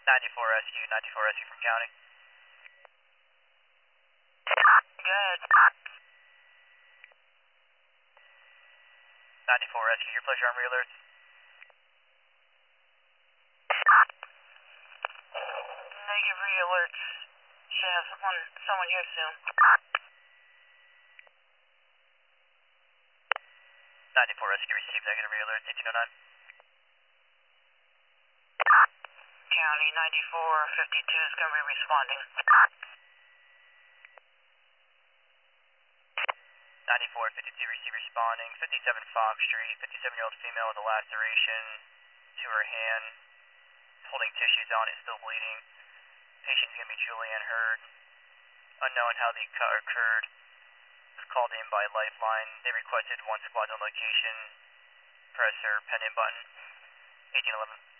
94 rescue, 94 rescue from county. Good. 94 rescue, your pleasure on re-alerts. Negative re-alerts. Should have someone here soon. 94 rescue, received negative re-alerts, 1809. County 9452 is going to be responding. 9452 receive responding, 57 Fox Street, 57-year-old female with a laceration to her hand, holding tissues on it, still bleeding. Patient's going to be Julianne Hurd. Unknown how the cut occurred. Was called in by Lifeline. They requested one squad on location. Press her pendant button. 1811.